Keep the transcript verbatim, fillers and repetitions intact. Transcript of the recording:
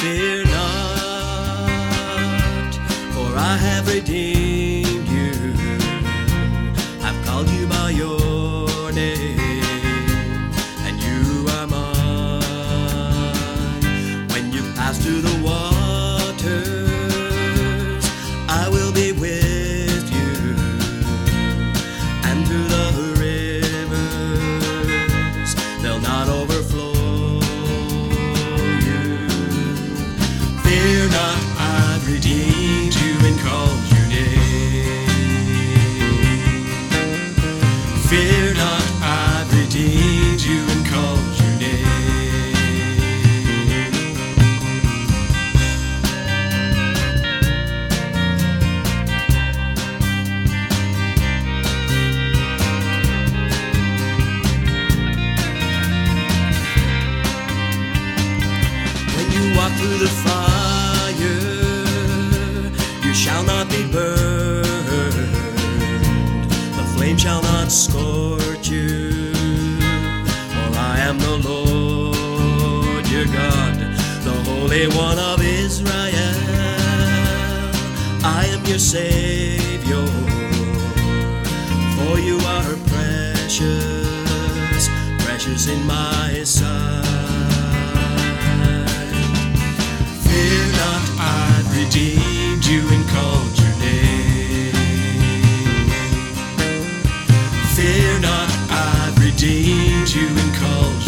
Fear not, for I have redeemed you. I've called you by your name, and you are mine. When you pass through the waters, I will be with you, and through the rivers, they'll not overflow. Fear not, I've redeemed you and called your name. Fear not, I've redeemed you and called your name. When you walk through the fire, you shall not be burned, the flame shall not scorch you, for I am the Lord your God, the Holy One of Israel. I am your Savior, for you are precious, precious in my sight. Fear not, I've redeemed you and called your name. Fear not, I've redeemed you and called